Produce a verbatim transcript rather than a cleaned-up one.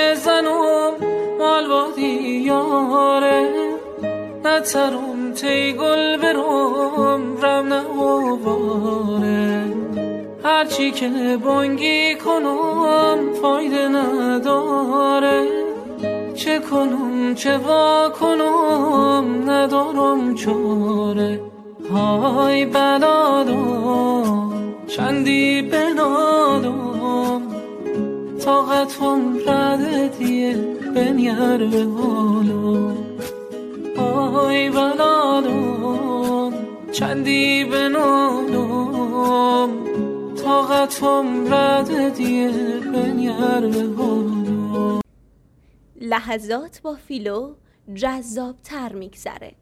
زنم مالوادی یاره نترم تی گل برم رم نواره هرچی که بانگی کنم فایده نداره چه کنم چه وا کنم ندارم چاره های بلادم چندی بنادم طاقتم رده دیه بنیاره حالم های بلادم چندی بنادم طاقتم رده دیه بنیاره حالم. لحظات با فیلو جذاب تر میگذره.